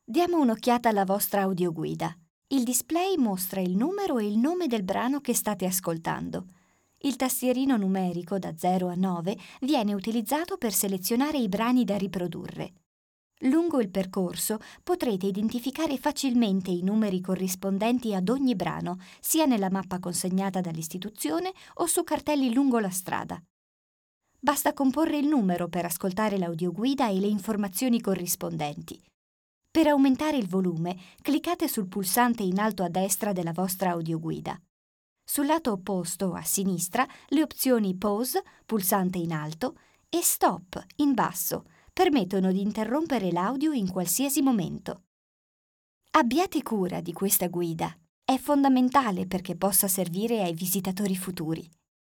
Diamo un'occhiata alla vostra audioguida. Il display mostra il numero e il nome del brano che state ascoltando. Il tastierino numerico da 0 a 9 viene utilizzato per selezionare i brani da riprodurre. Lungo il percorso potrete identificare facilmente i numeri corrispondenti ad ogni brano, sia nella mappa consegnata dall'istituzione o su cartelli lungo la strada. Basta comporre il numero per ascoltare l'audioguida e le informazioni corrispondenti. Per aumentare il volume, cliccate sul pulsante in alto a destra della vostra audioguida. Sul lato opposto, a sinistra, le opzioni Pause, pulsante in alto, e Stop, in basso, permettono di interrompere l'audio in qualsiasi momento. Abbiate cura di questa guida. È fondamentale perché possa servire ai visitatori futuri.